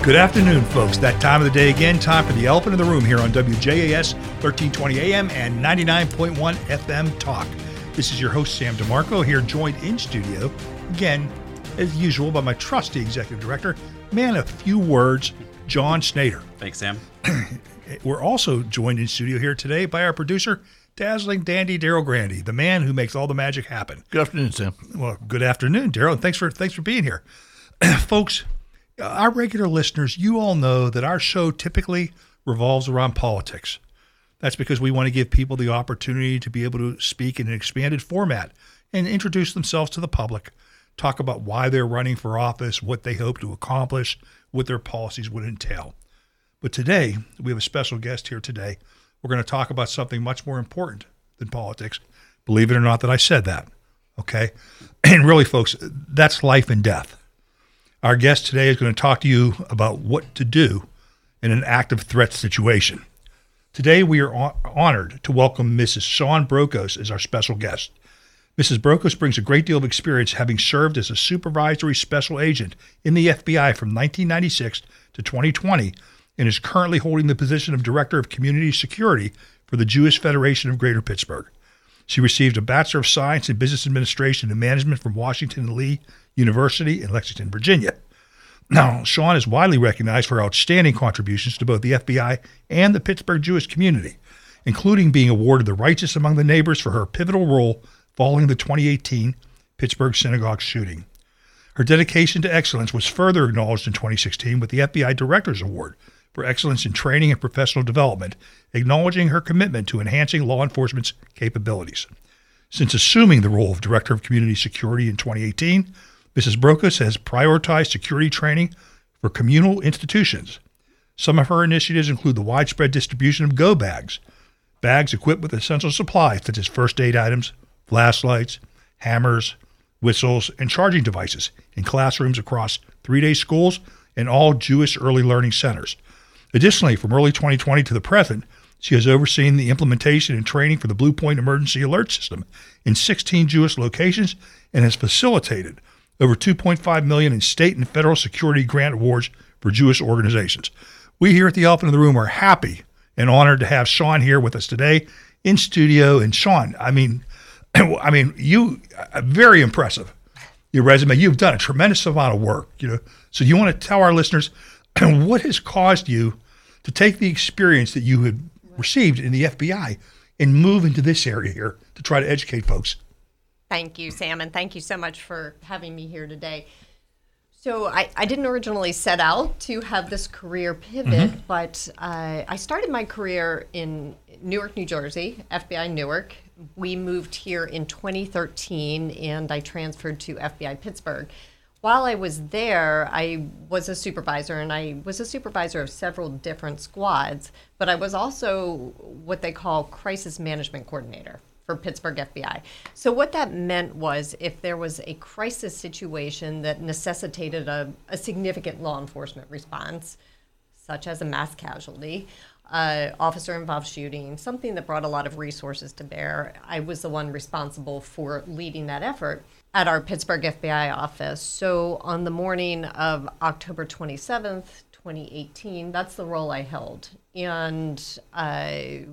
Good afternoon, folks. That time of the day again, time for the elephant in the room here on WJAS 1320 AM and 99.1 FM Talk. This is your host, Sam DeMarco, here joined in studio, again, as usual, by my trusty executive director, man of few words, John Snader. Thanks, Sam. We're also joined in studio here today by our producer, dazzling dandy Daryl Grandy, the man who makes all the magic happen. Good afternoon, Sam. Well, good afternoon, Daryl, and thanks for being here. Folks, our regular listeners, you all know that our show typically revolves around politics. That's because we want to give people the opportunity to be able to speak in an expanded format and introduce themselves to the public, talk about why they're running for office, what they hope to accomplish, what their policies would entail. But today, we have a special guest here today. We're going to talk about something much more important than politics. Believe it or not that I said that, okay? And really, folks, that's life and death. Our guest today is going to talk to you about what to do in an active threat situation. Today, we are honored to welcome Mrs. Shawn Brokos as our special guest. Mrs. Brokos brings a great deal of experience, having served as a supervisory special agent in the FBI from 1996 to 2020, and is currently holding the position of Director of Community Security for the Jewish Federation of Greater Pittsburgh. She received a Bachelor of Science in Business Administration and Management from Washington and Lee University in Lexington, Virginia. Now, Shawn is widely recognized for outstanding contributions to both the FBI and the Pittsburgh Jewish community, including being awarded the Righteous Among the Neighbors for her pivotal role following the 2018 Pittsburgh synagogue shooting. Her dedication to excellence was further acknowledged in 2016 with the FBI Director's Award for Excellence in Training and Professional Development, acknowledging her commitment to enhancing law enforcement's capabilities. Since assuming the role of Director of Community Security in 2018, Mrs. Brokos has prioritized security training for communal institutions. Some of her initiatives include the widespread distribution of go bags equipped with essential supplies such as first aid items, flashlights, hammers, whistles, and charging devices in classrooms across 3-day schools and all Jewish early learning centers. Additionally, from early 2020 to the present, she has overseen the implementation and training for the Blue Point Emergency Alert System in 16 Jewish locations and has facilitated over $2.5 million in state and federal security grant awards for Jewish organizations. We here at the Elephant in the Room are happy and honored to have Shawn here with us today in studio. And Shawn, I mean, you very impressive. Your resume, you've done a tremendous amount of work, So you want to tell our listeners what has caused you to take the experience that you had received in the FBI and move into this area here to try to educate folks? Thank you, Sam, and thank you so much for having me here today. So I didn't originally set out to have this career pivot, but I started my career in Newark, New Jersey, FBI Newark. We moved here in 2013, and I transferred to FBI Pittsburgh. While I was there, I was a supervisor, and I was a supervisor of several different squads, but I was also what they call crisis management coordinator for Pittsburgh FBI. So what that meant was if there was a crisis situation that necessitated a significant law enforcement response, such as a mass casualty, officer-involved shooting, something that brought a lot of resources to bear, I was the one responsible for leading that effort at our Pittsburgh FBI office. So on the morning of October 27th, 2018, that's the role I held. And the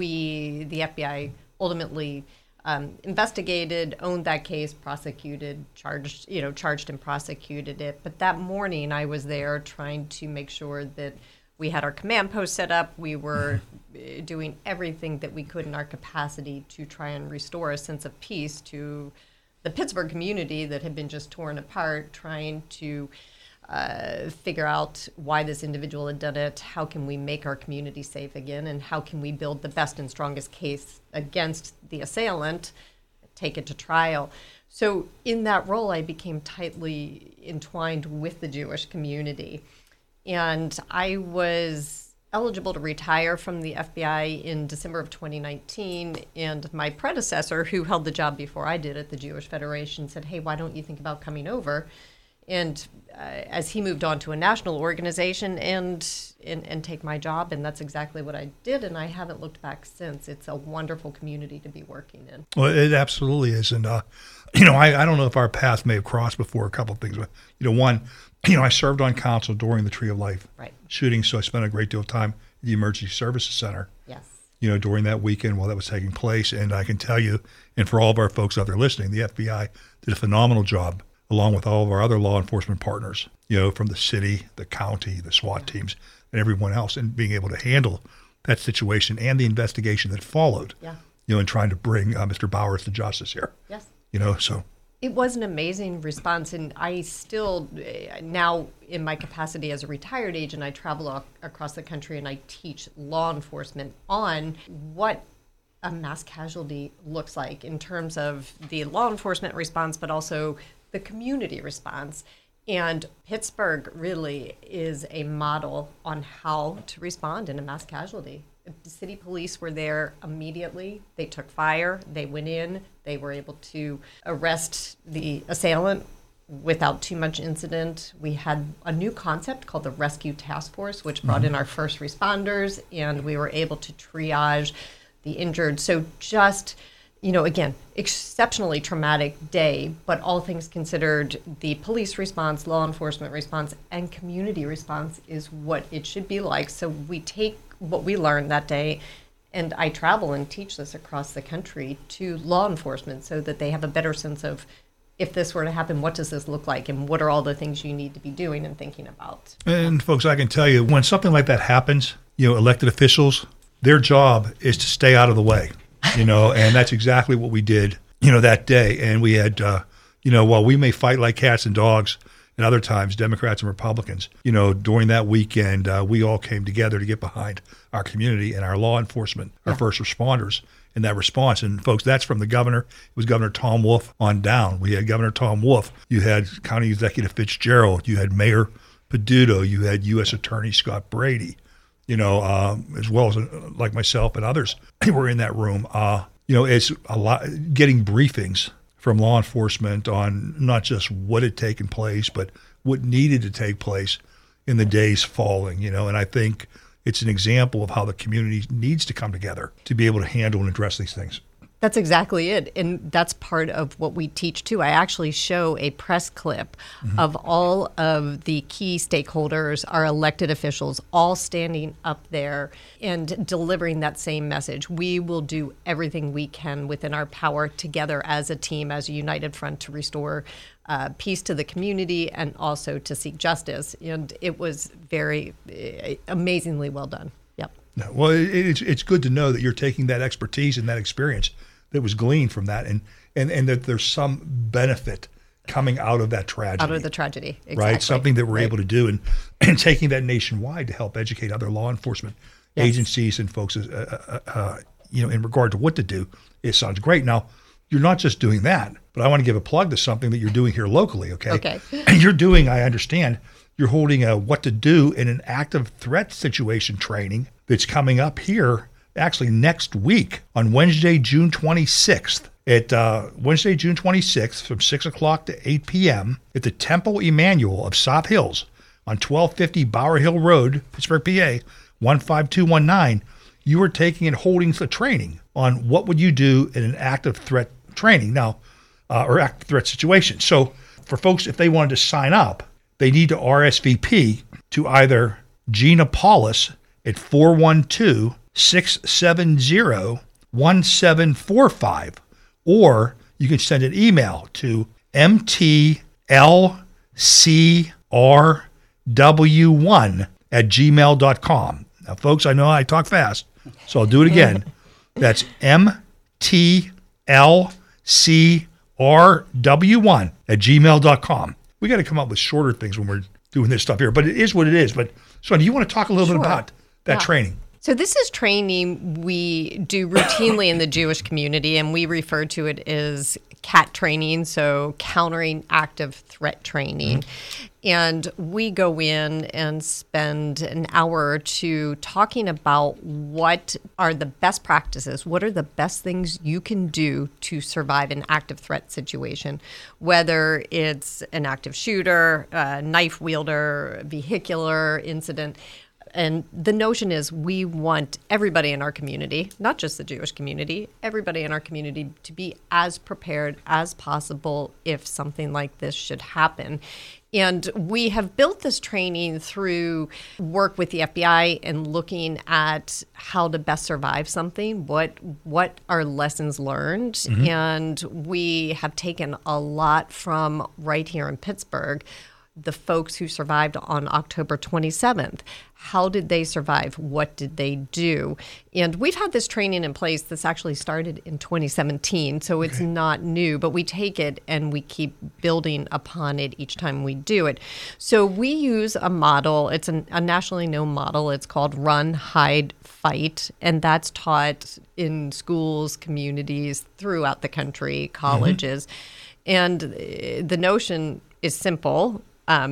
FBI, ultimately investigated, owned that case, prosecuted, charged and prosecuted it. But that morning I was there trying to make sure that we had our command post set up. We were doing everything that we could in our capacity to try and restore a sense of peace to the Pittsburgh community that had been just torn apart, trying to figure out why this individual had done it, how can we make our community safe again, and how can we build the best and strongest case against the assailant, take it to trial. So in that role, I became tightly entwined with the Jewish community. And I was eligible to retire from the FBI in December of 2019, and my predecessor, who held the job before I did at the Jewish Federation, said, hey, why don't you think about coming over And as he moved on to a national organization and take my job, and that's exactly what I did, and I haven't looked back since. It's a wonderful community to be working in. Well, it absolutely is. And, I don't know if our paths may have crossed before, a couple of things. But, one, I served on council during the Tree of Life shooting, so I spent a great deal of time at the Emergency Services Center. Yes. During that weekend while that was taking place. And I can tell you, and for all of our folks out there listening, the FBI did a phenomenal job, along with all of our other law enforcement partners, from the city, the county, the SWAT teams, and everyone else, and being able to handle that situation and the investigation that followed, in trying to bring Mr. Bowers to justice here. Yes. So. It was an amazing response, and I still, now in my capacity as a retired agent, I travel across the country and I teach law enforcement on what a mass casualty looks like in terms of the law enforcement response, but also the community response. And Pittsburgh really is a model on how to respond in a mass casualty. The city police were there immediately. They took fire. They went in. They were able to arrest the assailant without too much incident. We had a new concept called the Rescue Task Force, which brought in our first responders, and we were able to triage the injured. So just, again, exceptionally traumatic day, but all things considered, the police response, law enforcement response, and community response is what it should be like. So we take what we learned that day, and I travel and teach this across the country to law enforcement so that they have a better sense of, if this were to happen, what does this look like, and what are all the things you need to be doing and thinking about? And folks, I can tell you, when something like that happens, elected officials, their job is to stay out of the way, and that's exactly what we did, that day. And we had, while we may fight like cats and dogs, and other times, Democrats and Republicans, during that weekend, we all came together to get behind our community and our law enforcement, our first responders in that response. And folks, that's from the governor. It was Governor Tom Wolf on down. We had Governor Tom Wolf. You had County Executive Fitzgerald. You had Mayor Peduto. You had U.S. Attorney Scott Brady, as well as like myself and others who were in that room. It's a lot getting briefings from law enforcement on not just what had taken place, but what needed to take place in the days following, and I think it's an example of how the community needs to come together to be able to handle and address these things. That's exactly it. And that's part of what we teach too. I actually show a press clip of all of the key stakeholders, our elected officials, all standing up there and delivering that same message. We will do everything we can within our power together as a team, as a united front, to restore peace to the community and also to seek justice. And it was very amazingly well done. Yep. No, well, it's good to know that you're taking that expertise and that experience that was gleaned from that, and that there's some benefit coming out of that tragedy. Out of the tragedy, exactly. Right? Something that we're able to do, and taking that nationwide to help educate other law enforcement agencies and folks, in regard to what to do. It sounds great. Now, you're not just doing that, but I want to give a plug to something that you're doing here locally, okay? Okay. And you're doing, I understand, you're holding a what to do in an active threat situation training that's coming up here actually next week on Wednesday, June 26th. Wednesday, June 26th from 6 o'clock to 8 p.m. at the Temple Emmanuel of South Hills on 1250 Bower Hill Road, Pittsburgh, PA, 15219. You are taking and holding a training on what would you do in an active threat training now, or active threat situation. So for folks, if they wanted to sign up, they need to RSVP to either Gina Paulus at 412-670-1745, or you can send an email to mtlcrw1@gmail.com. Now, folks, I know I talk fast, so I'll do it again. That's mtlcrw1@gmail.com. We got to come up with shorter things when we're doing this stuff here, but it is what it is. But Sonia, do you want to talk a little bit about that training? So this is training we do routinely in the Jewish community, and we refer to it as CAT training, so countering active threat training. And we go in and spend an hour or two talking about what are the best practices, what are the best things you can do to survive an active threat situation, whether it's an active shooter, a knife wielder, vehicular incident. And the notion is we want everybody in our community, not just the Jewish community, everybody in our community to be as prepared as possible if something like this should happen. And we have built this training through work with the FBI and looking at how to best survive something, what are lessons learned. And we have taken a lot from right here in Pittsburgh, the folks who survived on October 27th. How did they survive? What did they do? And we've had this training in place that's actually started in 2017, so it's not new, but we take it and we keep building upon it each time we do it. So we use a model. It's a nationally known model. It's called Run, Hide, Fight, and that's taught in schools, communities throughout the country, colleges. And the notion is simple.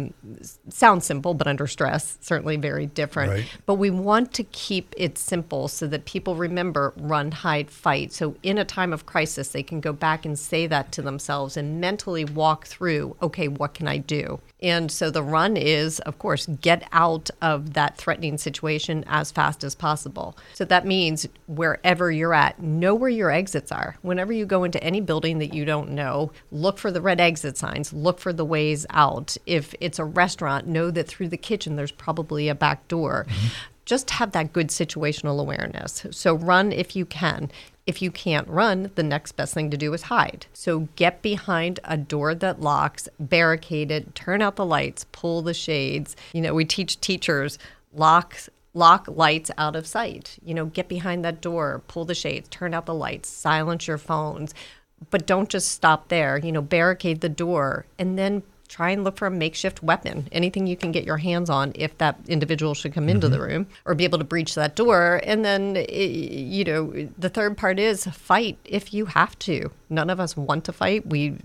Sounds simple, but under stress, certainly very different. Right. But we want to keep it simple so that people remember run, hide, fight. So in a time of crisis, they can go back and say that to themselves and mentally walk through, okay, what can I do? And so the run is, of course, get out of that threatening situation as fast as possible. So that means wherever you're at, know where your exits are. Whenever you go into any building that you don't know, look for the red exit signs, look for the ways out. If it's a restaurant, know that through the kitchen there's probably a back door. Just have that good situational awareness. So run if you can. If you can't run, the next best thing to do is hide. So get behind a door that locks, barricade it, turn out the lights, pull the shades. You know, we teach teachers lock lights out of sight. You know, get behind that door, pull the shades, turn out the lights, silence your phones. But don't just stop there. You know, barricade the door and then try and look for a makeshift weapon, anything you can get your hands on if that individual should come into the room or be able to breach that door. And then, you know, the third part is fight if you have to. None of us want to fight.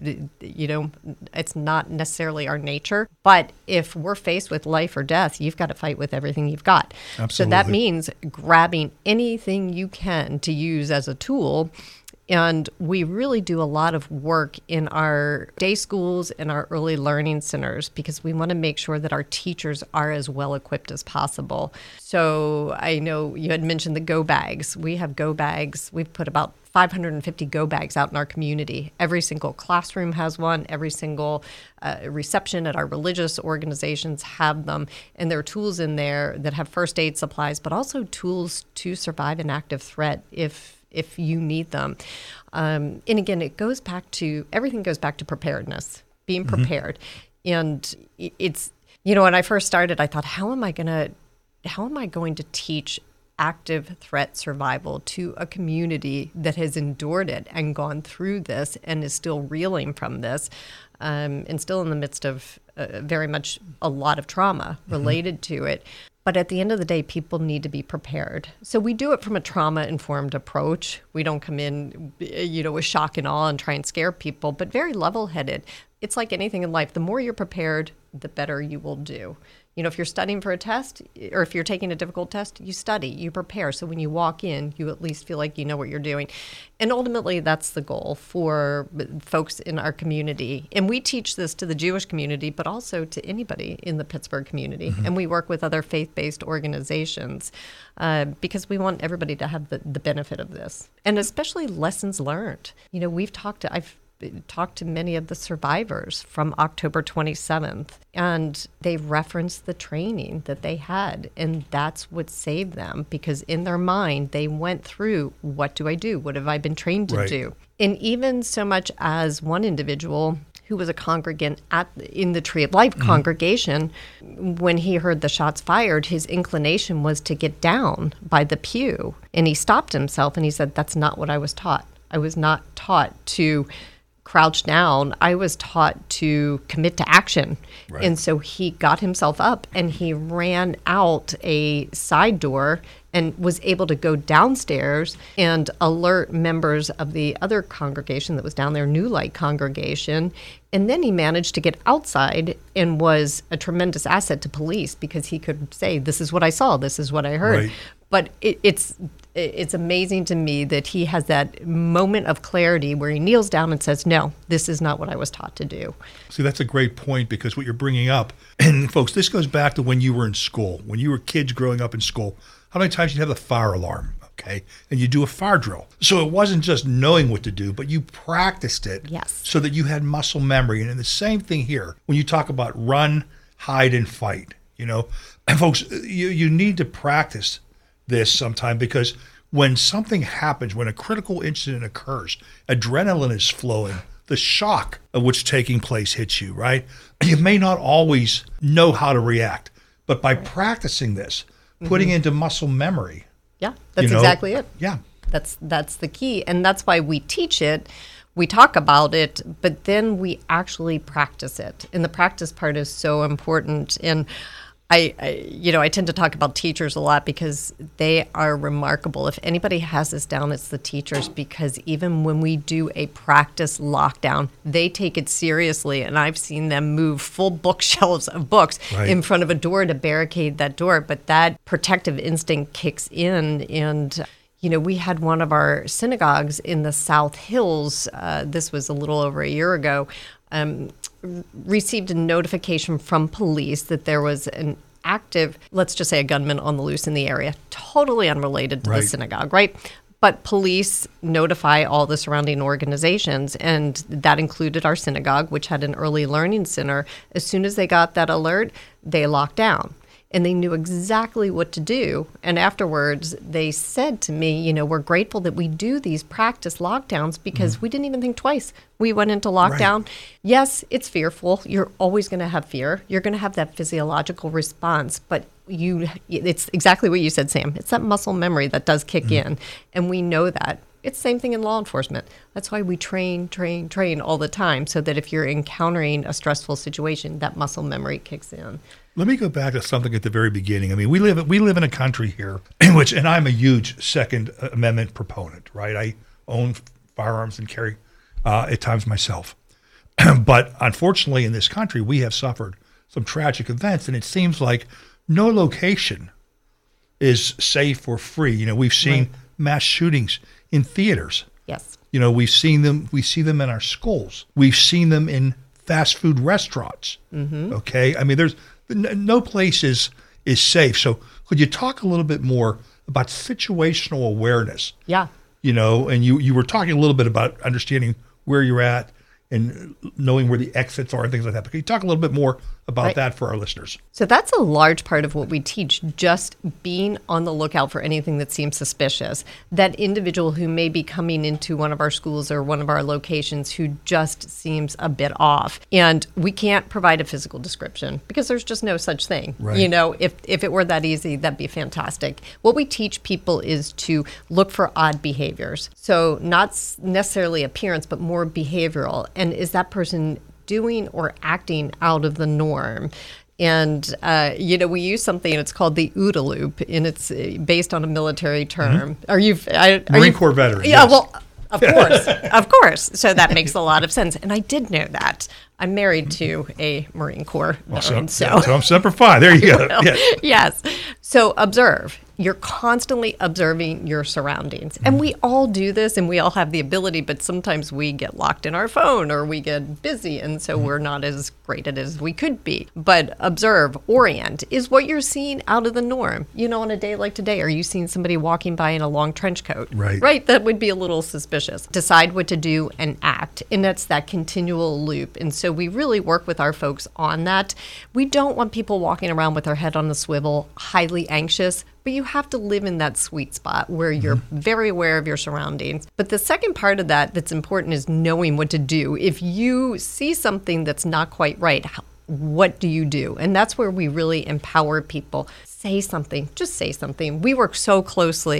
You know, it's not necessarily our nature. But if we're faced with life or death, you've got to fight with everything you've got. Absolutely. So that means grabbing anything you can to use as a tool. And we really do a lot of work in our day schools and our early learning centers because we want to make sure that our teachers are as well equipped as possible. So I know you had mentioned the go bags. We have go bags. We've put about 550 go bags out in our community. Every single classroom has one. Every single reception at our religious organizations have them. And there are tools in there that have first aid supplies, but also tools to survive an active threat if you need them. And again, everything goes back to preparedness, being prepared. And it's, you know, when I first started, I thought, how am I going to teach active threat survival to a community that has endured it and gone through this and is still reeling from this and still in the midst of very much a lot of trauma related to it. But at the end of the day, people need to be prepared. So we do it from a trauma-informed approach. We don't come in, you know, with shock and awe and try and scare people, but very level-headed. It's like anything in life. The more you're prepared, the better you will do. You know, if you're studying for a test or if you're taking a difficult test, you study, you prepare. So when you walk in, you at least feel like you know what you're doing. And ultimately, that's the goal for folks in our community. And we teach this to the Jewish community, but also to anybody in the Pittsburgh community. And we work with other faith-based organizations because we want everybody to have the benefit of this. And especially lessons learned. You know, I've talked to many of the survivors from October 27th, and they referenced the training that they had, and that's what saved them because in their mind, they went through, what do I do? What have I been trained to do? And even so much as one individual who was a congregant in the Tree of Life congregation, when he heard the shots fired, his inclination was to get down by the pew, and he stopped himself and he said, that's not what I was taught. I was not taught to crouched down, I was taught to commit to action. Right. And so he got himself up and he ran out a side door and was able to go downstairs and alert members of the other congregation that was down there, New Light congregation. And then he managed to get outside and was a tremendous asset to police because he could say, this is what I saw, this is what I heard. Right. But it's amazing to me that he has that moment of clarity where he kneels down and says, no, this is not what I was taught to do. See, that's a great point, because what you're bringing up, and folks, this goes back to when you were in school, when you were kids growing up in school. How many times you have the fire alarm, okay, and you do a fire drill? So it wasn't just knowing what to do, but you practiced it. Yes. So that you had muscle memory. And the same thing here, when you talk about run, hide, and fight, and folks, you need to practice this sometime, because when something happens, when a critical incident occurs, adrenaline is flowing. The shock of what's taking place hits you, right? You may not always know how to react, but by practicing this, putting into muscle memory. Yeah, that's exactly it. Yeah. That's the key. And that's why we teach it. We talk about it, but then we actually practice it. And the practice part is so important. And I tend to talk about teachers a lot because they are remarkable. If anybody has this down, it's the teachers, because even when we do a practice lockdown, they take it seriously. And I've seen them move full bookshelves of books in front of a door to barricade that door. But that protective instinct kicks in. And we had one of our synagogues in the South Hills, this was a little over a year ago, received a notification from police that there was an active, let's just say a gunman on the loose in the area, totally unrelated to the synagogue, right? But police notify all the surrounding organizations, and that included our synagogue, which had an early learning center. As soon as they got that alert, they locked down. And they knew exactly what to do. And afterwards, they said to me, we're grateful that we do these practice lockdowns because we didn't even think twice. We went into lockdown. Right. Yes, it's fearful. You're always going to have fear. You're going to have that physiological response. But it's exactly what you said, Sam. It's that muscle memory that does kick in. And we know that. It's the same thing in law enforcement. That's why we train all the time, so that if you're encountering a stressful situation, that muscle memory kicks in. Let me go back to something at the very beginning. I mean, we live in a country here in which, and I'm a huge Second Amendment proponent, right? I own firearms and carry at times myself. But unfortunately, in this country, we have suffered some tragic events, and it seems like no location is safe or free. We've seen mass shootings in theaters. Yes. We see them in our schools. We've seen them in fast food restaurants. Okay. I mean, there's no place is safe. So could you talk a little bit more about situational awareness? Yeah. And you were talking a little bit about understanding where you're at and knowing where the exits are and things like that. But can you talk a little bit more about that for our listeners? So that's a large part of what we teach, just being on the lookout for anything that seems suspicious. That individual who may be coming into one of our schools or one of our locations who just seems a bit off. And we can't provide a physical description because there's just no such thing. Right. If it were that easy, that'd be fantastic. What we teach people is to look for odd behaviors. So not necessarily appearance, but more behavioral. And is that person doing or acting out of the norm? And, we use something, it's called the OODA loop, and it's based on a military term. Marine Corps veteran. Yeah, yes. Well, of course. So that makes a lot of sense. And I did know that. I'm married to a Marine Corps veteran. So I'm Semper Fi. There you go. Yes. Yes. So observe. You're constantly observing your surroundings. And we all do this, and we all have the ability, but sometimes we get locked in our phone or we get busy, and so we're not as great at it as we could be. But observe, orient. Is what you're seeing out of the norm? On a day like today, are you seeing somebody walking by in a long trench coat? Right. Right? That would be a little suspicious. Decide what to do and act. And that's that continual loop. And so we really work with our folks on that. We don't want people walking around with their head on the swivel, highly anxious. But you have to live in that sweet spot where you're very aware of your surroundings. But the second part of that that's important is knowing what to do. If you see something that's not quite right, what do you do? And that's where we really empower people. Say something. Just say something. We work so closely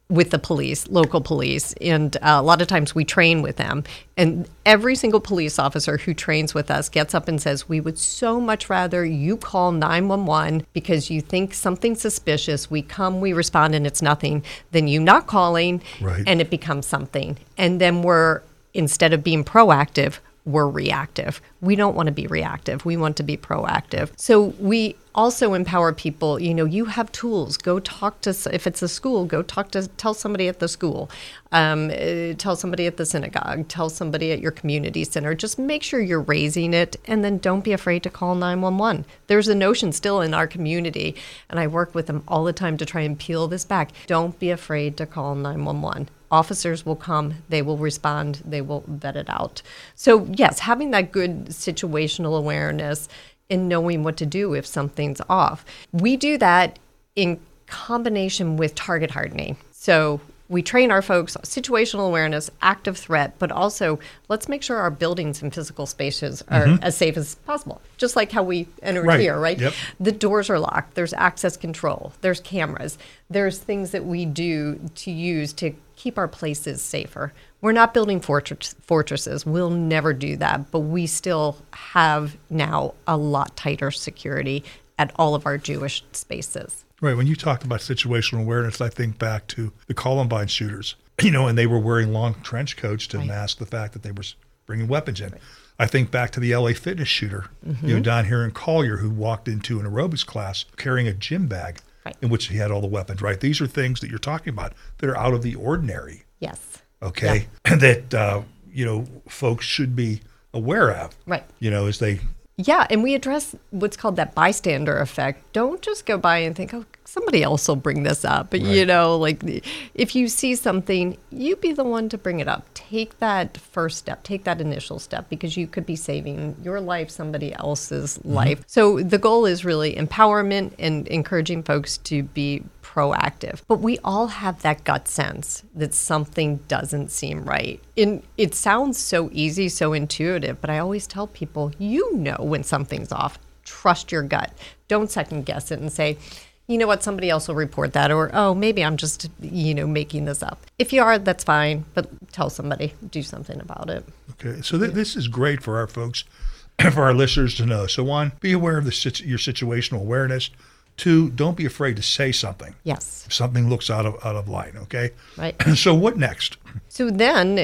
with the police, local police, and a lot of times we train with them. And every single police officer who trains with us gets up and says, we would so much rather you call 911 because you think something suspicious. We come, we respond, and it's nothing, than you not calling, Right. and it becomes something. And then instead of being proactive, we're reactive. We don't want to be reactive. We want to be proactive. So we also empower people. You have tools. Go talk to, if it's a school, tell somebody at the school, tell somebody at the synagogue, tell somebody at your community center. Just make sure you're raising it, and then don't be afraid to call 911. There's a notion still in our community, and I work with them all the time to try and peel this back. Don't be afraid to call 911. Officers will come, they will respond, they will vet it out. So yes, having that good situational awareness and knowing what to do if something's off. We do that in combination with target hardening. So we train our folks situational awareness, active threat, but also let's make sure our buildings and physical spaces are as safe as possible. Just like how we enter here, right? Yep. The doors are locked. There's access control. There's cameras. There's things that we do to use to keep our places safer. We're not building fortresses. We'll never do that, but we still have now a lot tighter security at all of our Jewish spaces. Right. When you talked about situational awareness, I think back to the Columbine shooters, and they were wearing long trench coats to mask the fact that they were bringing weapons in. Right. I think back to the LA Fitness shooter, down here in Collier, who walked into an aerobics class carrying a gym bag in which he had all the weapons, right? These are things that you're talking about that are out of the ordinary. Yes. Okay. Yeah. And that, folks should be aware of. Right. As they... Yeah, and we address what's called that bystander effect. Don't just go by and think, oh, somebody else will bring this up. But, if you see something, you be the one to bring it up. Take that first step, take that initial step, because you could be saving your life, somebody else's life. So the goal is really empowerment and encouraging folks to be proactive. But we all have that gut sense that something doesn't seem right. And it sounds so easy, so intuitive, but I always tell people, when something's off. Trust your gut. Don't second guess it and say, you know what, somebody else will report that, or, oh, maybe I'm just, making this up. If you are, that's fine, but tell somebody, do something about it. Okay, so this is great for our folks, for our listeners to know. So one, be aware of your situational awareness. Two, don't be afraid to say something. Yes. If something looks out of line, okay? Right. So what next? So then,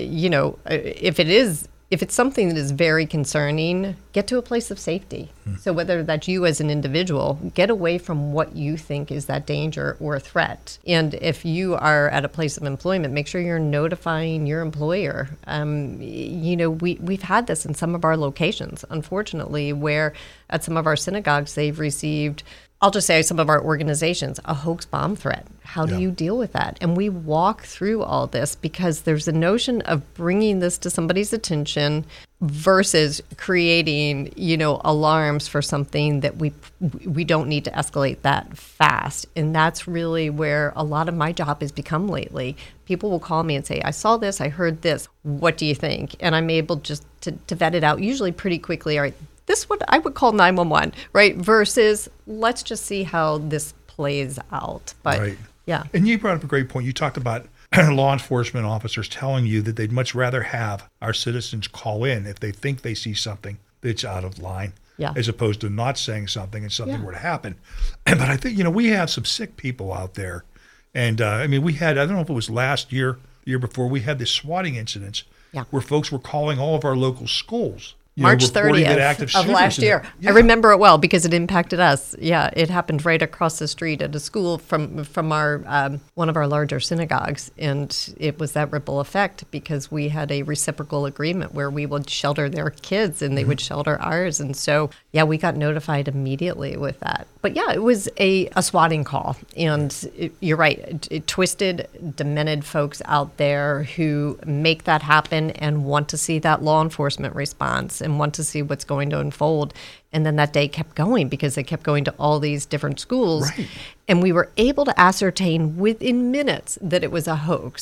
if it's something that is very concerning, get to a place of safety. So whether that's you as an individual, get away from what you think is that danger or a threat. And if you are at a place of employment, make sure you're notifying your employer. We've had this in some of our locations, unfortunately, where at some of our synagogues, they've received, I'll just say some of our organizations, a hoax bomb threat. How do you deal with that? And we walk through all this because there's a notion of bringing this to somebody's attention versus creating, alarms for something that we don't need to escalate that fast. And that's really where a lot of my job has become lately. People will call me and say, I saw this, I heard this. What do you think? And I'm able just to vet it out, usually pretty quickly. All right, this is what I would call 911, right? Versus let's just see how this plays out. But right. Yeah. And you brought up a great point. You talked about law enforcement officers telling you that they'd much rather have our citizens call in if they think they see something that's out of line, as opposed to not saying something and something were to happen. But I think, we have some sick people out there. And we had, I don't know if it was last year, the year before, we had this swatting incidents where folks were calling all of our local schools. March 30th of last year. I remember it well because it impacted us. Yeah, it happened right across the street at a school from our one of our larger synagogues, and it was that ripple effect because we had a reciprocal agreement where we would shelter their kids and they would shelter ours, and so we got notified immediately with that. But it was a swatting call, and you're right, it twisted, demented folks out there who make that happen and want to see that law enforcement response and want to see what's going to unfold. And then that day kept going because they kept going to all these different schools. Right. And we were able to ascertain within minutes that it was a hoax.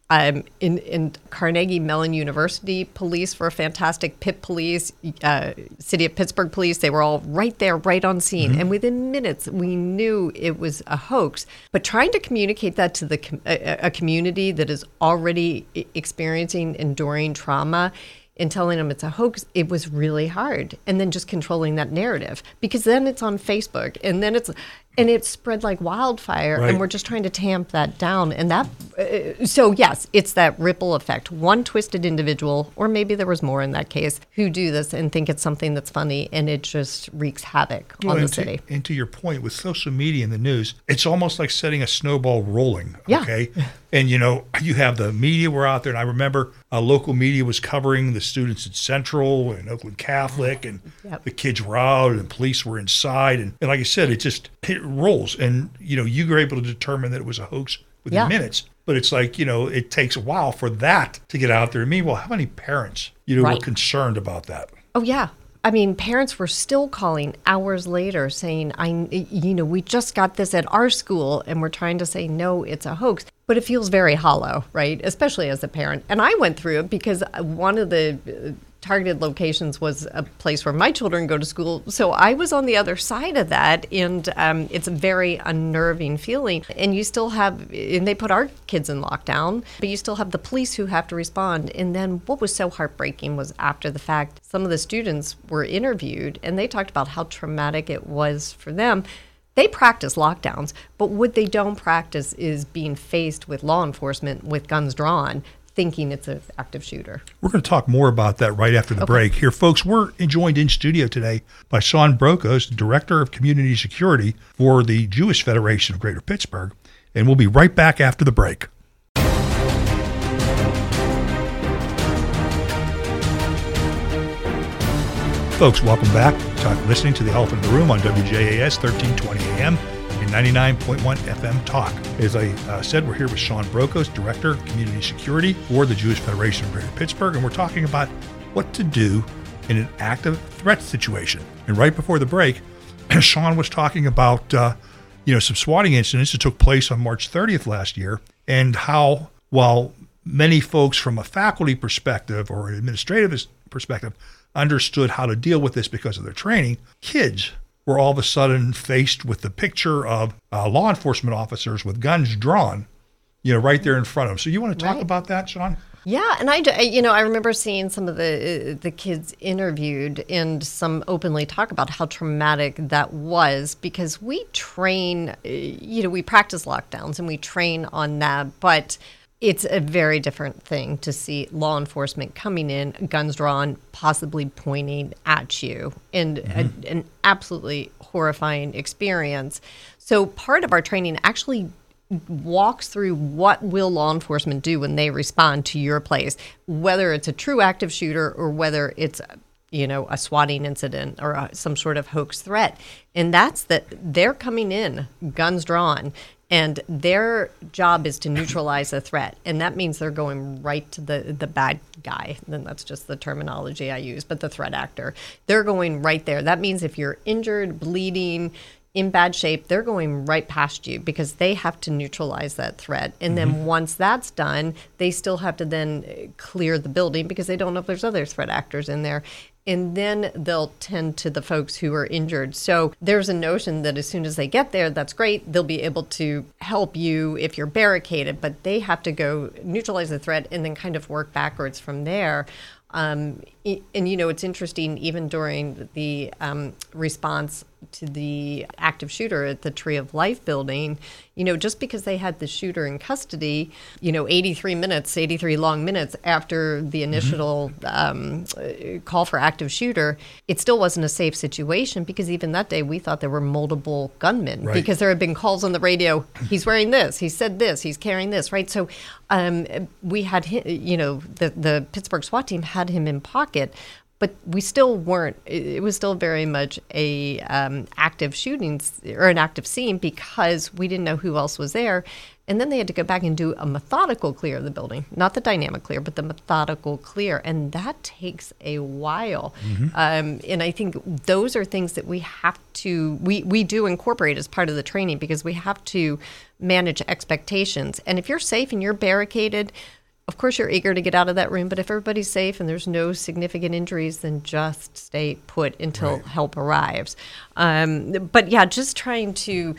In Carnegie Mellon University police were fantastic. Pitt police, City of Pittsburgh police, they were all right there, right on scene. And within minutes, we knew it was a hoax. But trying to communicate that to a community that is already experiencing enduring trauma and telling them it's a hoax, it was really hard. And then just controlling that narrative, because then it's on Facebook and then it spread like wildfire, right. And we're just trying to tamp that down. And that, so yes, it's that ripple effect. One twisted individual, or maybe there was more in that case, who do this and think it's something that's funny, and it just wreaks havoc on the city. And to your point, with social media and the news, it's almost like setting a snowball rolling. Yeah. Okay. And, you have the media were out there. And I remember local media was covering the students at Central and Oakland Catholic, and Yep. the kids were out and police were inside. And like I said, it rolls. And, you were able to determine that it was a hoax within minutes. But it's like, it takes a while for that to get out there. Meanwhile, how many parents, were Right. concerned about that? Oh, yeah. I mean, parents were still calling hours later saying, we just got this at our school, and we're trying to say, no, it's a hoax. But it feels very hollow, right? Especially as a parent. And I went through it because one of the targeted locations was a place where my children go to school. So I was on the other side of that, and it's a very unnerving feeling. And you still have, and they put our kids in lockdown, but you still have the police who have to respond. And then what was so heartbreaking was, after the fact, some of the students were interviewed, and they talked about how traumatic it was for them. They practice lockdowns, but what they don't practice is being faced with law enforcement with guns drawn, thinking it's an active shooter. We're going to talk more about that right after the break. Here, folks, we're joined in studio today by Sean Brokos, Director of Community Security for the Jewish Federation of Greater Pittsburgh, and we'll be right back after the break. Folks, welcome back. Listening to The Elephant in the Room on WJAS 1320 AM and 99.1 FM Talk. As I said, we're here with Sean Brokos, Director of Community Security for the Jewish Federation of Greater Pittsburgh, and we're talking about what to do in an active threat situation. And right before the break, Sean was talking about some swatting incidents that took place on March 30th last year, and how, while many folks from a faculty perspective or an administrative perspective understood how to deal with this because of their training, kids were all of a sudden faced with the picture of law enforcement officers with guns drawn, right there in front of them. So you want to talk about that, Sean? Yeah, and I remember seeing some of the kids interviewed, and some openly talk about how traumatic that was, because we train, we practice lockdowns and we train on that, but it's a very different thing to see law enforcement coming in, guns drawn, possibly pointing at you, and an absolutely horrifying experience. So part of our training actually walks through what will law enforcement do when they respond to your place, whether it's a true active shooter or whether it's a swatting incident or some sort of hoax threat. And that's that they're coming in, guns drawn, and their job is to neutralize a threat. And that means they're going right to the bad guy. Then that's just the terminology I use, but the threat actor. They're going right there. That means if you're injured, bleeding, in bad shape, they're going right past you, because they have to neutralize that threat. And then once that's done, they still have to then clear the building, because they don't know if there's other threat actors in there. And then they'll tend to the folks who are injured. So there's a notion that as soon as they get there, that's great. They'll be able to help you if you're barricaded, but they have to go neutralize the threat and then kind of work backwards from there. And, it's interesting, even during the response to the active shooter at the Tree of Life building, just because they had the shooter in custody, 83 long minutes after the initial call for active shooter, it still wasn't a safe situation, because even that day we thought there were multiple gunmen, because there had been calls on the radio, he's wearing this, he said this, he's carrying this, right? So we had, the Pittsburgh SWAT team had him in pocket, but we still weren't, it was still very much a active shooting or an active scene, because we didn't know who else was there. And then they had to go back and do a methodical clear of the building, not the dynamic clear, but the methodical clear. And that takes a while. And I think those are things that we have to, we do incorporate as part of the training, because we have to manage expectations. And if you're safe and you're barricaded, of course you're eager to get out of that room. But if everybody's safe and there's no significant injuries, then just stay put until help arrives. But yeah, just trying to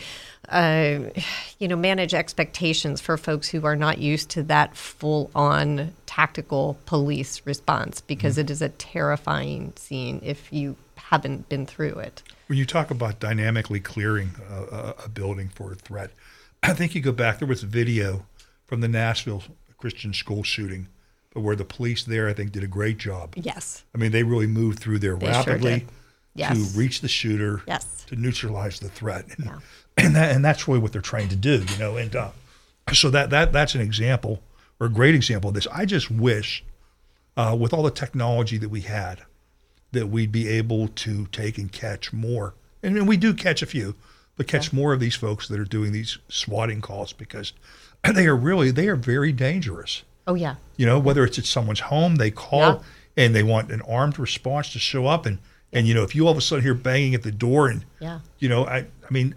manage expectations for folks who are not used to that full-on tactical police response, because it is a terrifying scene if you haven't been through it. When you talk about dynamically clearing a building for a threat, I think you go back, there was a video from the Nashville Christian school shooting, but where the police there, I think, did a great job. Yes. I mean, they really moved through there rapidly sure yes. to reach the shooter, yes. to neutralize the threat. Yeah. And that's really what they're trying to do, and so that's an example, or a great example of this. I just wish, with all the technology that we had, that we'd be able to take and catch more. And we do catch a few, but catch more of these folks that are doing these swatting calls, because they are very dangerous. Oh, yeah. Whether it's at someone's home, they call and they want an armed response to show up. And if you all of a sudden hear banging at the door and, I mean,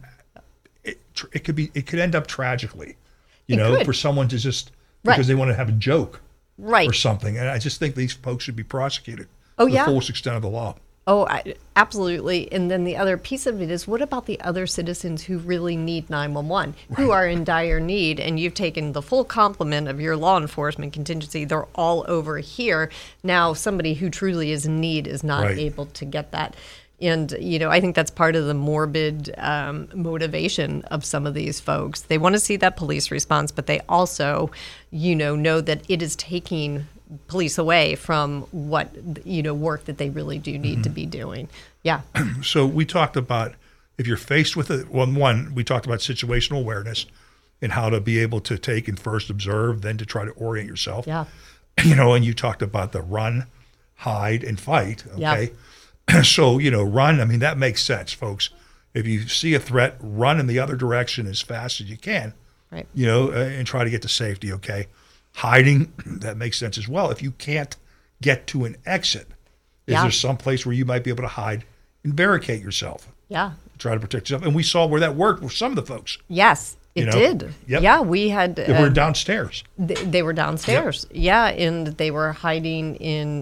it could end up tragically, for someone to just, because they want to have a joke or something. And I just think these folks should be prosecuted to the fullest extent of the law. Oh, absolutely. And then the other piece of it is, what about the other citizens who really need 911, who are in dire need? And you've taken the full complement of your law enforcement contingency. They're all over here. Now, somebody who truly is in need is not able to get that. And, I think that's part of the morbid motivation of some of these folks. They want to see that police response, but they also, know that it is taking police away from what, work that they really do need to be doing. Yeah. So we talked about, if you're faced with it, we talked about situational awareness and how to be able to take and first observe, then to try to orient yourself. Yeah. And you talked about the run, hide, and fight. Okay. Yeah. So, run, I mean, that makes sense, folks. If you see a threat, run in the other direction as fast as you can, right? And try to get to safety, okay? Hiding, that makes sense as well. If you can't get to an exit, is there some place where you might be able to hide and barricade yourself? Yeah. Try to protect yourself. And we saw where that worked with some of the folks. Yes. It did. Yep. Yeah, we had... They were downstairs. They were downstairs. Yep. Yeah, and they were hiding in,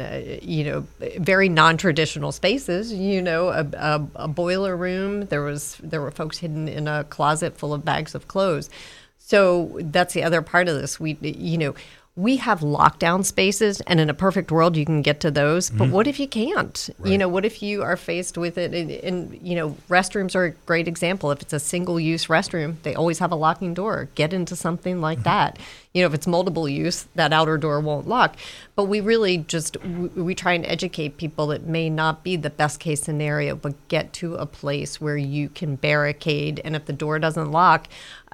very non-traditional spaces. A boiler room. There were folks hidden in a closet full of bags of clothes. So that's the other part of this. We have lockdown spaces, and in a perfect world, you can get to those. But what if you can't? Right. What if you are faced with it? And restrooms are a great example. If it's a single-use restroom, they always have a locking door. Get into something like that. If it's multiple use, that outer door won't lock. But we really we try and educate people that may not be the best case scenario, but get to a place where you can barricade. And if the door doesn't lock,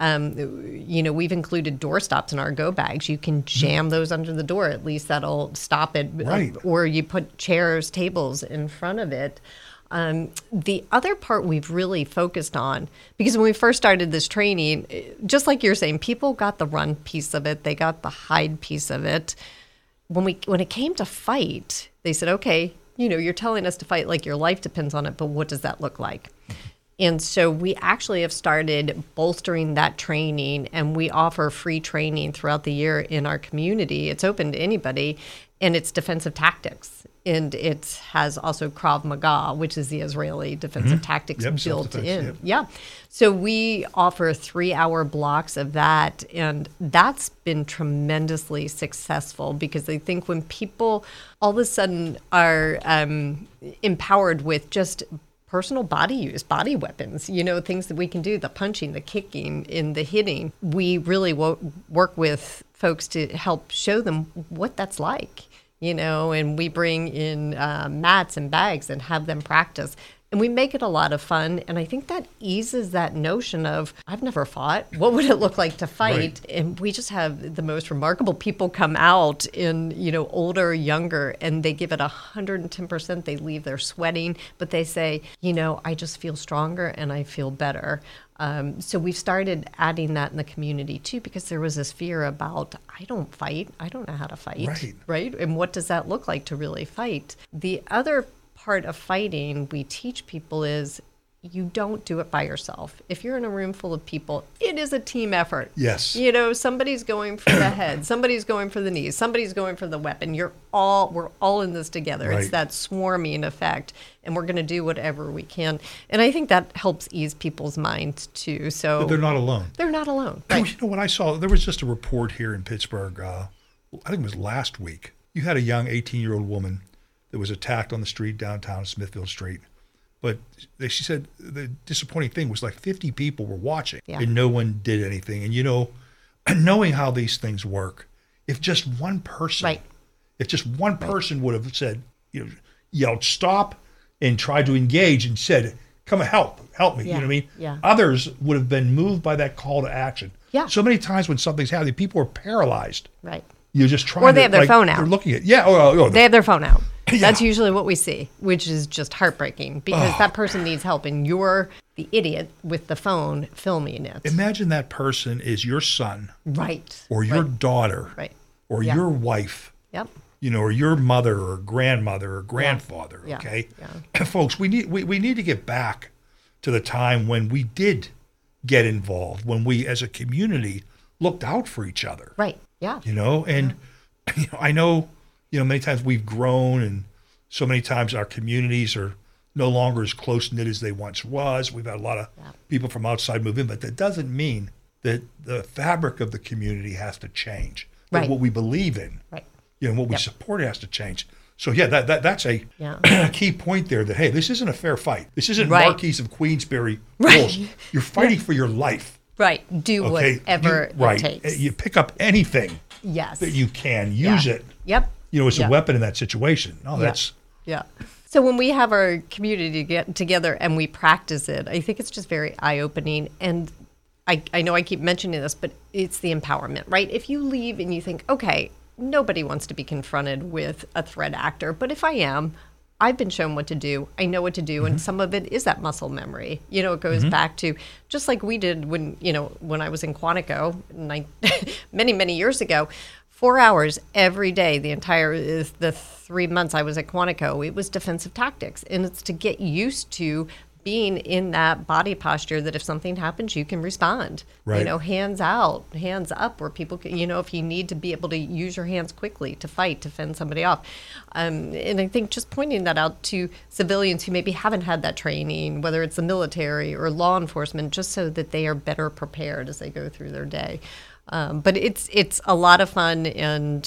we've included door stops in our go bags. You can jam those under the door. At least that'll stop it. Right. Or you put chairs, tables in front of it. The other part we've really focused on, because when we first started this training, just like you're saying, people got the run piece of it. They got the hide piece of it. When it came to fight, they said, okay, you're telling us to fight like your life depends on it, but what does that look like? And so we actually have started bolstering that training, and we offer free training throughout the year in our community. It's open to anybody, and it's defensive tactics. And it has also Krav Maga, which is the Israeli defensive tactics built in. Yep. Yeah. So we offer 3-hour blocks of that, and that's been tremendously successful, because I think when people all of a sudden are empowered with just personal body use, body weapons, things that we can do, the punching, the kicking, and the hitting, we really work with folks to help show them what that's like. And we bring in mats and bags and have them practice. And we make it a lot of fun. And I think that eases that notion of, I've never fought. What would it look like to fight? Right. And we just have the most remarkable people come out in, older, younger, and they give it 110%. They leave there sweating, but they say, I just feel stronger and I feel better. So we've started adding that in the community too, because there was this fear about, I don't fight. I don't know how to fight. Right. And what does that look like to really fight? The other part of fighting we teach people is you don't do it by yourself. If you're in a room full of people, it is a team effort. Yes. Somebody's going for the head, somebody's going for the knees, somebody's going for the weapon. We're all in this together. Right. It's that swarming effect, and we're going to do whatever we can. And I think that helps ease people's minds too. So But they're not alone. They're not alone. Right. Right. You know what I saw? There was just a report here in Pittsburgh, I think it was last week. You had a young 18-year-old woman that was attacked on the street downtown, Smithfield Street. But she said the disappointing thing was like 50 people were watching and no one did anything. And, knowing how these things work, if just one person, would have said, yelled stop and tried to engage and said, come and help me. You know what I mean? Yeah. Others would have been moved by that call to action. Yeah. So many times when something's happening, people are paralyzed. Right. You're just trying Or they have their phone out. They're looking at, They have their phone out. Yeah. That's usually what we see, which is just heartbreaking because that person needs help and you're the idiot with the phone filming it. Imagine that person is your son. Right. Or your daughter. Right. Or your wife. Yep. Or your mother or grandmother or grandfather. Yeah. Okay. Yeah. Folks, we need to get back to the time when we did get involved, when we as a community looked out for each other. Right. Yeah. I know, many times we've grown and so many times our communities are no longer as close-knit as they once was. We've had a lot of people from outside move in, but that doesn't mean that the fabric of the community has to change. Right. That what we believe in, right. What we support has to change. So that's a key point there that, hey, this isn't a fair fight. This isn't Marquis of Queensberry rules. You're fighting for your life. Right. Do whatever it takes. You pick up anything that you can. Use it. Yep. As a weapon in that situation. That's... Yeah. So when we have our community get together and we practice it, I think it's just very eye-opening. And I know I keep mentioning this, but it's the empowerment, right? If you leave and you think, okay, nobody wants to be confronted with a threat actor, but if I am, I've been shown what to do. I know what to do. And some of it is that muscle memory. It goes back to just like we did when I was in Quantico many, many years ago, 4 hours every day, the 3 months I was at Quantico, it was defensive tactics. And it's to get used to being in that body posture that if something happens, you can respond. Right. Hands out, hands up, where people can, if you need to be able to use your hands quickly to fight, to fend somebody off. And I think just pointing that out to civilians who maybe haven't had that training, whether it's the military or law enforcement, just so that they are better prepared as they go through their day. But it's a lot of fun, and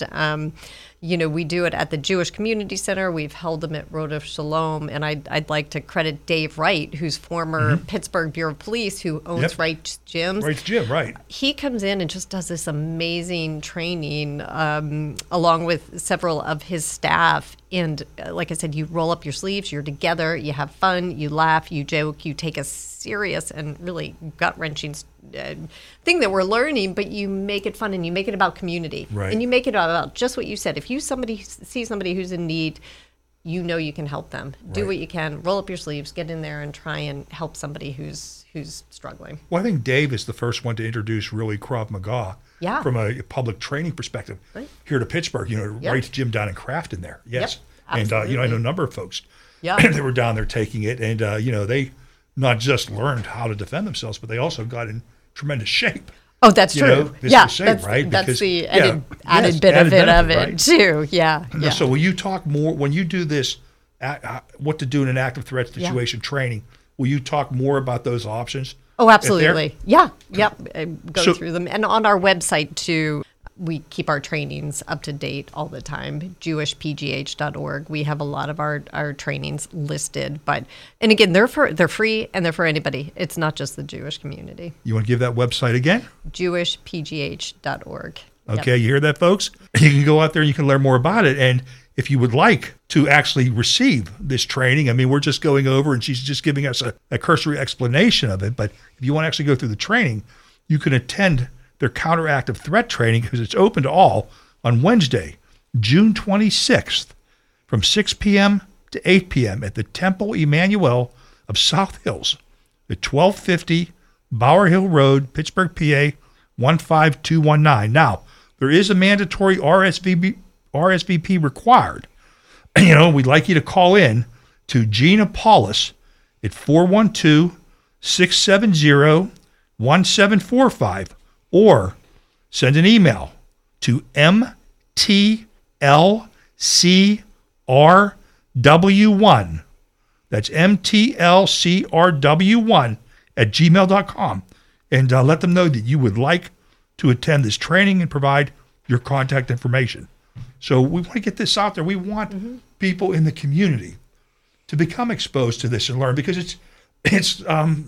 we do it at the Jewish Community Center. We've held them at Road of Shalom, and I'd like to credit Dave Wright, who's former Pittsburgh Bureau of Police, who owns Wright's Gyms. Wright's Gym, right. He comes in and just does this amazing training along with several of his staff. And like I said, you roll up your sleeves, you're together, you have fun, you laugh, you joke, you take a serious and really gut-wrenching thing that we're learning, but you make it fun and you make it about community. Right. And you make it about just what you said. If you see somebody who's in need, you can help them. Do Right. what you can, roll up your sleeves, get in there and try and help somebody who's struggling. Well, I think Dave is the first one to introduce really Krav Maga from a public training perspective here to Pittsburgh. Wright's Gym down in Crafton there. Yes. Yep, and, I know a number of folks that were down there taking it. And, they not just learned how to defend themselves, but they also got in tremendous shape. Oh, that's true. That's That's the added benefit of it, too. Yeah. So will you talk more, when you do this, what to do in an active threat situation training, will you talk more about those options? Oh, absolutely. Yeah. Yep. Go through them. And on our website, too, we keep our trainings up to date all the time, jewishpgh.org. We have a lot of our trainings listed. And again, they're free and they're for anybody. It's not just the Jewish community. You want to give that website again? jewishpgh.org. Okay, You hear that, folks? You can go out there and you can learn more about it. And if you would like to actually receive this training, we're just going over and she's just giving us a cursory explanation of it. But if you want to actually go through the training, you can attend their counteractive threat training because it's open to all on Wednesday, June 26th from 6 p.m. to 8 p.m. at the Temple Emmanuel of South Hills at 1250 Bower Hill Road, Pittsburgh, PA 15219. Now, there is a mandatory RSVP required. We'd like you to call in to Gina Paulus at 412-670-1745 or send an email to mtlcrw1. That's mtlcrw1 at gmail.com. And let them know that you would like to attend this training and provide your contact information. So we want to get this out there. We want people in the community to become exposed to this and learn, because it's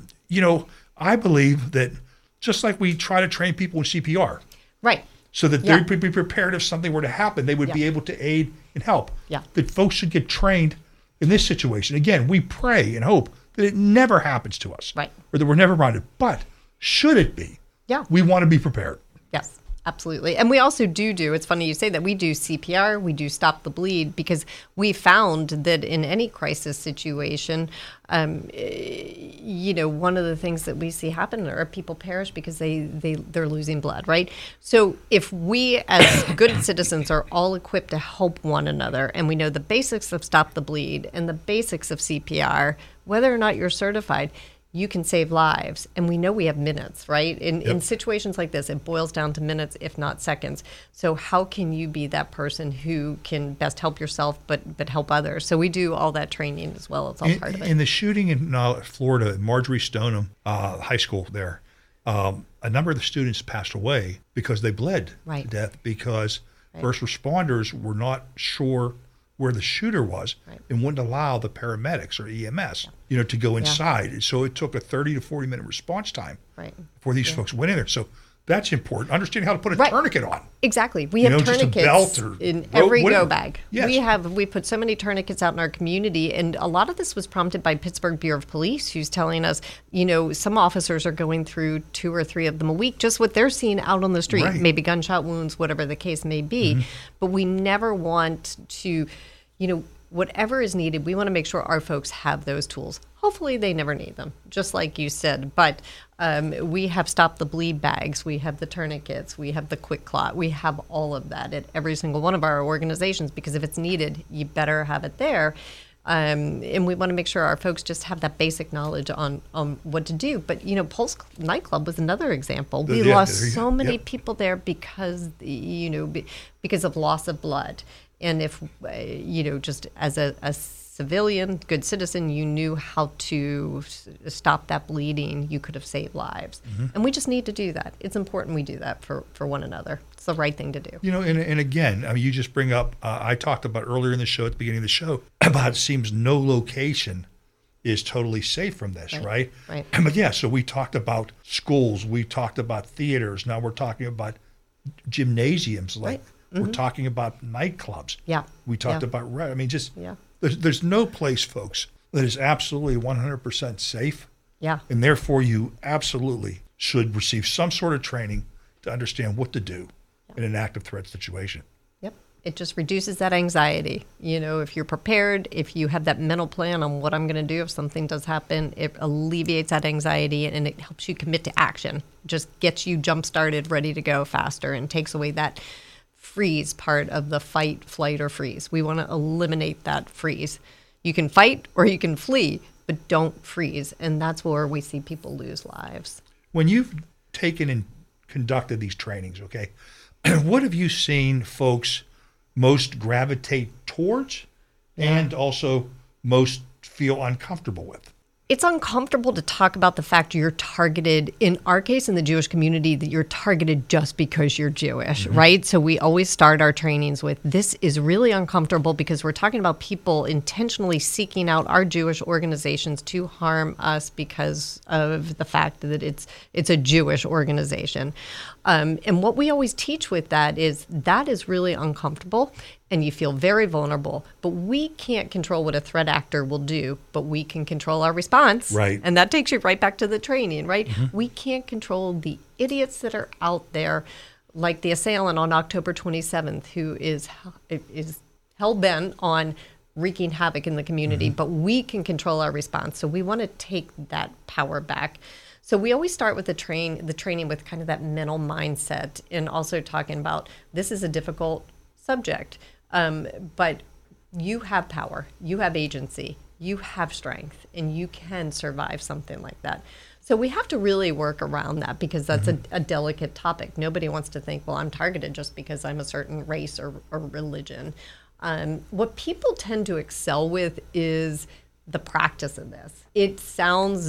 I believe that just like we try to train people in CPR. Right. So that they would be prepared if something were to happen, they would be able to aid and help. Yeah. That folks should get trained in this situation. Again, we pray and hope that it never happens to us. Right. Or that we're never around it. But should it be, we want to be prepared. Yes, absolutely. And we also do, it's funny you say that, we do CPR, we do stop the bleed, because we found that in any crisis situation, one of the things that we see happen are people perish because they're losing blood, right? So if we as good citizens are all equipped to help one another, and we know the basics of stop the bleed and the basics of CPR, whether or not you're certified, you can save lives. And we know we have minutes, right? In situations like this, it boils down to minutes, if not seconds. So how can you be that person who can best help yourself, but help others? So we do all that training as well. It's all part of it. In the shooting in Florida, Marjorie Stoneham High School there, a number of the students passed away because they bled to death because first responders were not sure where the shooter was and wouldn't allow the paramedics or EMS, to go inside. And so it took a 30 to 40 minute response time before these folks went in there. So that's important. Understanding how to put a tourniquet on. Exactly. We have tourniquets just a belt or in every go bag. Yes. We put so many tourniquets out in our community, and a lot of this was prompted by Pittsburgh Bureau of Police, who's telling us, some officers are going through 2 or 3 of them a week, just what they're seeing out on the street, maybe gunshot wounds, whatever the case may be. But we never want to, whatever is needed, we want to make sure our folks have those tools. Hopefully they never need them, just like you said. But we have stop the bleed bags, we have the tourniquets, we have the quick clot, we have all of that at every single one of our organizations, because if it's needed, you better have it there. And we want to make sure our folks just have that basic knowledge on what to do. But, Pulse Nightclub was another example. We lost so many people there because, because of loss of blood. And if, just as a civilian, good citizen, you knew how to stop that bleeding, you could have saved lives. And we just need to do that. It's important we do that for one another. It's the right thing to do. And again, you just bring up, I talked about earlier in the show, at the beginning of the show, about it seems no location is totally safe from this, right? Right. But so we talked about schools, we talked about theaters, now we're talking about gymnasiums, we're talking about nightclubs. Yeah. We talked about, there's no place, folks, that is absolutely 100% safe. Yeah. And therefore, you absolutely should receive some sort of training to understand what to do in an active threat situation. Yep. It just reduces that anxiety. If you're prepared, if you have that mental plan on what I'm going to do if something does happen, it alleviates that anxiety and it helps you commit to action. Just gets you jump-started, ready to go faster, and takes away that freeze part of the fight, flight, or freeze. We want to eliminate that freeze. You can fight or you can flee, but don't freeze. And that's where we see people lose lives. When you've taken and conducted these trainings, what have you seen folks most gravitate towards and also most feel uncomfortable with? It's uncomfortable to talk about the fact you're targeted, in our case, in the Jewish community, that you're targeted just because you're Jewish, right? So we always start our trainings with, this is really uncomfortable because we're talking about people intentionally seeking out our Jewish organizations to harm us because of the fact that it's a Jewish organization. And what we always teach with that is really uncomfortable and you feel very vulnerable, but we can't control what a threat actor will do, but we can control our response. Right. And that takes you right back to the training, right? We can't control the idiots that are out there, like the assailant on October 27th, who is hell-bent on wreaking havoc in the community, but we can control our response. So we want to take that power back. So we always start with the training with kind of that mental mindset, and also talking about this is a difficult subject, but you have power, you have agency, you have strength, and you can survive something like that. So we have to really work around that, because that's a delicate topic. Nobody wants to think, well, I'm targeted just because I'm a certain race or religion. What people tend to excel with is the practice of this. It sounds,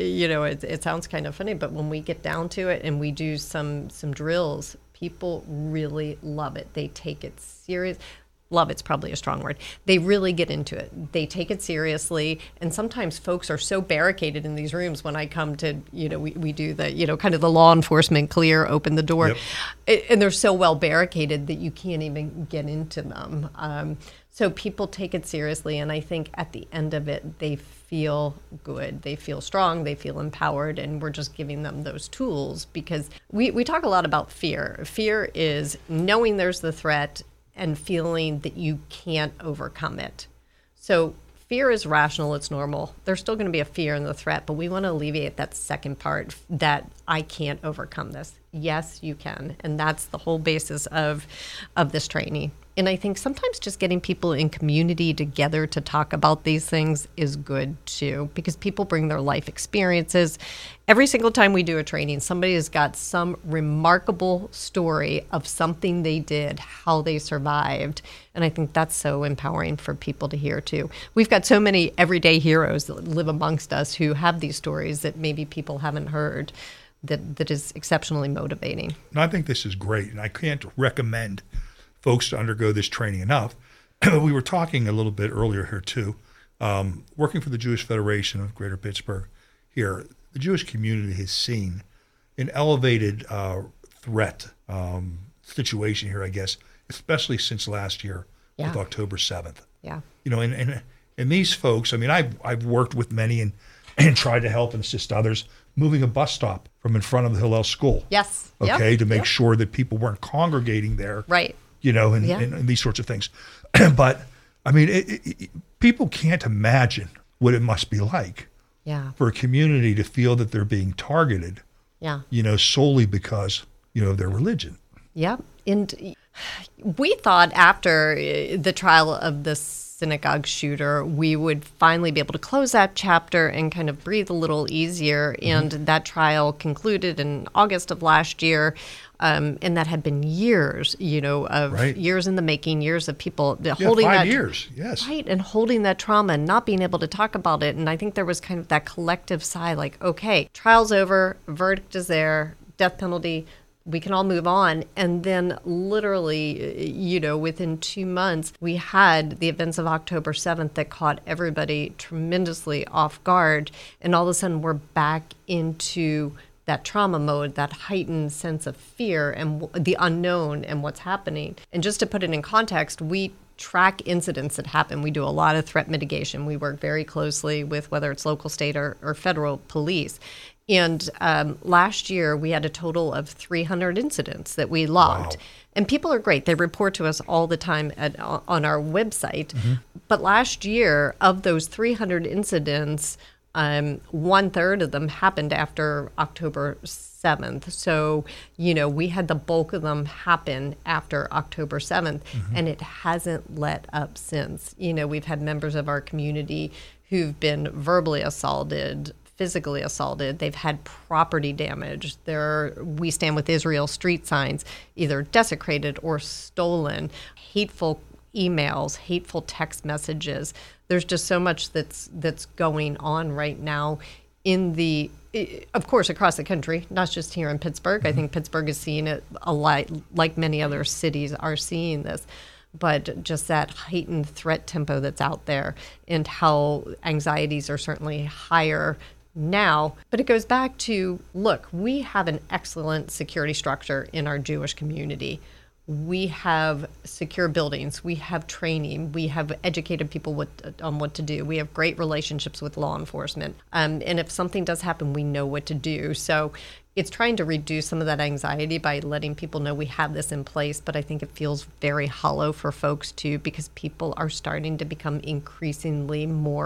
it sounds kind of funny, but when we get down to it and we do some drills, people really love it. They take it serious. Love it's probably a strong word. They really get into it. They take it seriously. And sometimes folks are so barricaded in these rooms when I come to, we do the, kind of the law enforcement clear, open the door. Yep. And they're so well barricaded that you can't even get into them. So people take it seriously. And I think at the end of it, they feel good. They feel strong. They feel empowered. And we're just giving them those tools, because we talk a lot about fear. Fear is knowing there's the threat and feeling that you can't overcome it. So fear is rational, it's normal. There's still going to be a fear in the threat, but we want to alleviate that second part, that I can't overcome this. Yes, you can. And that's the whole basis of this training. And I think sometimes just getting people in community together to talk about these things is good too, because people bring their life experiences. Every single time we do a training, somebody has got some remarkable story of something they did, how they survived. And I think that's so empowering for people to hear too. We've got so many everyday heroes that live amongst us who have these stories that maybe people haven't heard, that is exceptionally motivating. And I think this is great, and I can't recommend folks to undergo this training enough. We were talking a little bit earlier here too, working for the Jewish Federation of Greater Pittsburgh here, the Jewish community has seen an elevated threat situation here, I guess, especially since last year with October 7th. Yeah. And these folks, I mean, I've worked with many and tried to help and assist others moving a bus stop from in front of the Hillel School. Yes. Okay, to make sure that people weren't congregating there. Right. And these sorts of things. But, I mean, people can't imagine what it must be like for a community to feel that they're being targeted, solely because, of their religion. Yeah. And we thought after the trial of the synagogue shooter, we would finally be able to close that chapter and kind of breathe a little easier. And that trial concluded in August of last year. And that had been years, years in the making, years of people holding 5 that. years, yes. Right, and holding that trauma and not being able to talk about it. And I think there was kind of that collective sigh, like, okay, trial's over, verdict is there, death penalty, we can all move on. And then literally, within 2 months, we had the events of October 7th that caught everybody tremendously off guard. And all of a sudden, we're back into that trauma mode, that heightened sense of fear and the unknown and what's happening. And just to put it in context, we track incidents that happen. We do a lot of threat mitigation. We work very closely with whether it's local, state, or federal police. And last year, we had a total of 300 incidents that we logged. Wow. And people are great. They report to us all the time on our website. But last year, of those 300 incidents, 1/3 of them happened after October 7th. So, we had the bulk of them happen after October 7th, and it hasn't let up since. We've had members of our community who've been verbally assaulted, physically assaulted. They've had property damage. We Stand With Israel street signs either desecrated or stolen, hateful emails, hateful text messages. There's just so much that's going on right now of course, across the country, not just here in Pittsburgh. I think Pittsburgh is seeing it a lot, like many other cities are seeing this. But just that heightened threat tempo that's out there, and how anxieties are certainly higher now. But it goes back to, look, we have an excellent security structure in our Jewish community. We have secure buildings. We have training. We have educated people on what to do. We have great relationships with law enforcement. And if something does happen, we know what to do. So it's trying to reduce some of that anxiety by letting people know we have this in place. But I think it feels very hollow for folks too, because people are starting to become increasingly more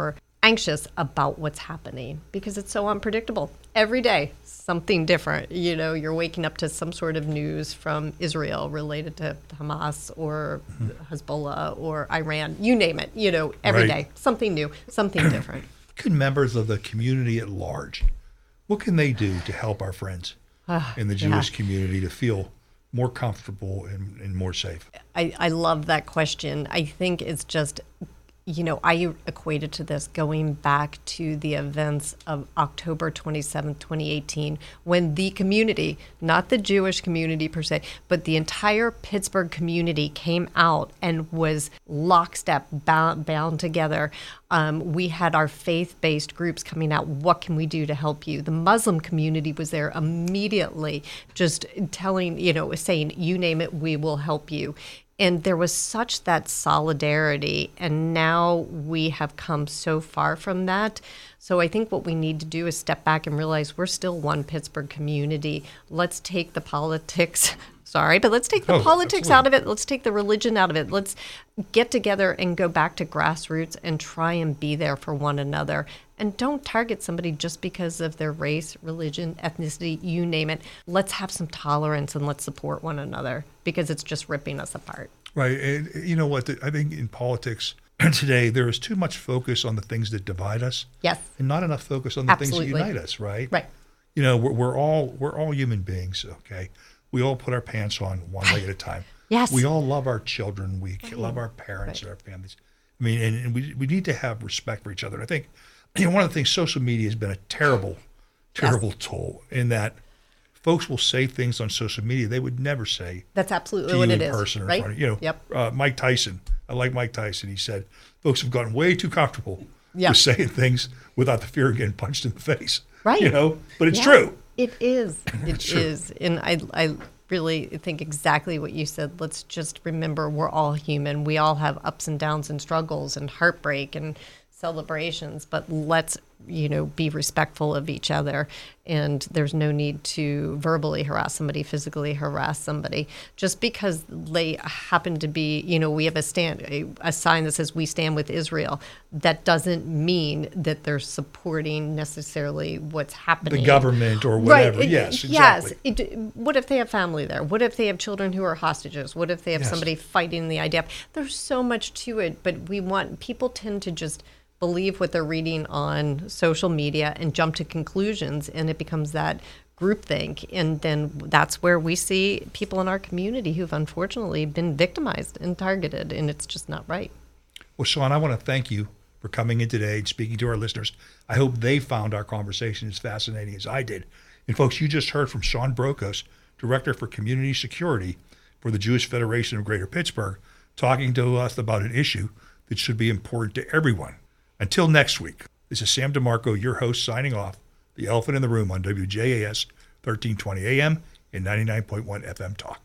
anxious about what's happening because it's so unpredictable. Every day, something different. You know, you're waking up to some sort of news from Israel related to Hamas or Hezbollah or Iran, you name it, you know, every day, something new, something different. Can members of the community at large, what can they do to help our friends in the Jewish community to feel more comfortable and more safe? I love that question. I think it's just, you know, I equated to this going back to the events of October 27, 2018, when the community, not the Jewish community per se, but the entire Pittsburgh community came out and was lockstep, bound together. We had our faith-based groups coming out. What can we do to help you? The Muslim community was there immediately, just telling, you know, saying, you name it, we will help you. And there was such that solidarity, and now we have come so far from that. So I think what we need to do is step back and realize we're still one Pittsburgh community. Let's take the politics, let's take the politics out of it. Let's take the religion out of it. Let's get together and go back to grassroots and try and be there for one another. And don't target somebody just because of their race, religion, ethnicity, you name it. Let's have some tolerance and let's support one another because it's just ripping us apart. Right. And you know what? I think in politics today, there is too much focus on the things that divide us. Yes. And not enough focus on the things that unite us, right? Right. You know, we're all human beings, okay? We all put our pants on one leg at a time. Yes. We all love our children. We love our parents and our families. I mean, and we need to have respect for each other. And I think, you know, one of the things, social media has been a terrible tool in that folks will say things on social media they would never say. That's absolutely to what you it in is, person or right? in front of, you know, Mike Tyson. I like Mike Tyson. He said, folks have gotten way too comfortable with saying things without the fear of getting punched in the face. Right. You know, but it's true. It is. It is. And I really think exactly what you said. Let's just remember we're all human. We all have ups and downs and struggles and heartbreak and celebrations, but let's, you know, be respectful of each other. And there's no need to verbally harass somebody, physically harass somebody. Just because they happen to be, you know, we have a sign that says we stand with Israel. That doesn't mean that they're supporting necessarily what's happening. The government or whatever. Right. Yes, exactly. Yes. What if they have family there? What if they have children who are hostages? What if they have somebody fighting the IDF? There's so much to it, but people tend to just believe what they're reading on social media and jump to conclusions, and it becomes that groupthink. And then that's where we see people in our community who've unfortunately been victimized and targeted, and it's just not right. Well, Sean, I want to thank you for coming in today and speaking to our listeners. I hope they found our conversation as fascinating as I did. And folks, you just heard from Sean Brokos, Director for Community Security for the Jewish Federation of Greater Pittsburgh, talking to us about an issue that should be important to everyone. Until next week, this is Sam DeMarco, your host, signing off. The Elephant in the Room on WJAS 1320 AM and 99.1 FM Talk.